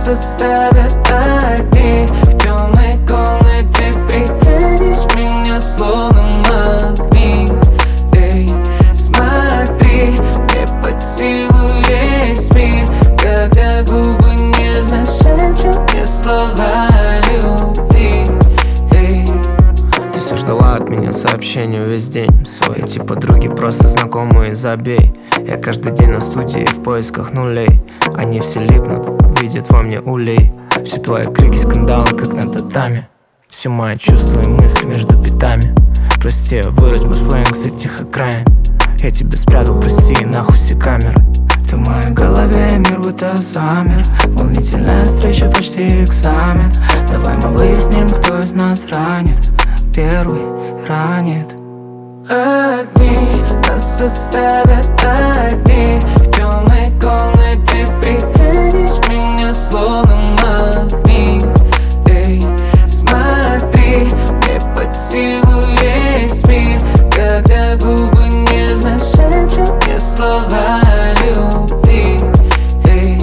нас оставят одни. В темной комнате притянешь меня словно магнит. Эй, смотри, мне под силу весь мир, когда губы нежно шепчут мне слова любви. Эй. Ты все ждала от меня сообщения весь день. Эти подруги просто знакомые, забей. Я каждый день на студии в поисках нулей. Они все липнут, видят во мне улей. Все твои крики, скандалы, как на татами. Все мои чувства и мысли между битами. Прости, я вырос бы сленг с этих окраин. Я тебя спрятал, прости, нахуй все камеры. Ты в моей голове, мир будто замер. Волнительная встреча, почти экзамен. Давай мы выясним, кто из нас ранит. Первый ранит. Одни нас оставят одни. В темной комнате притянешь меня словно магнит. Эй, смотри, мне под силу весь мир, когда губы нежно шепчут мне слова любви. Эй.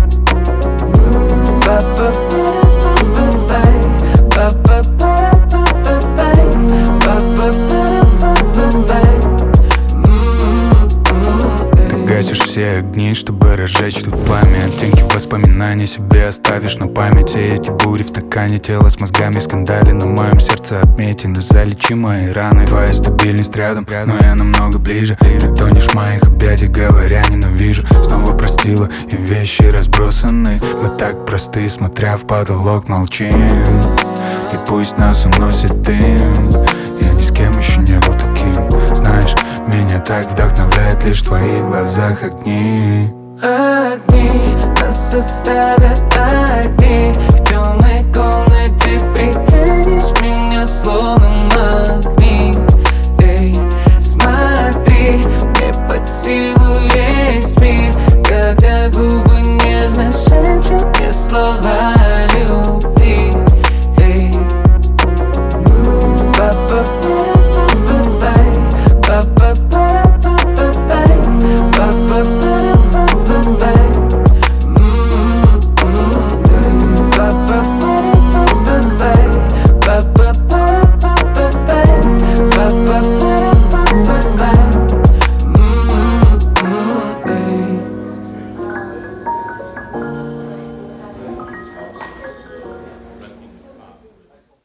Гасишь все огни, чтобы разжечь тут пламя. Оттенки воспоминаний себе оставишь на памяти. Эти бури в стакане, тело с мозгами скандали. На моем сердце отметины, залечи мои раны. Твоя стабильность рядом, но я намного ближе. Ты тонешь в моих объятиях, говоря ненавижу. Снова простила, и вещи разбросаны. Мы так просты, смотря в потолок молчим. И пусть нас уносит дым, я ни с кем еще не был таким. Знаешь, меня так вдохновляет лишь в твоих глазах огни. Одни нас оставят одни.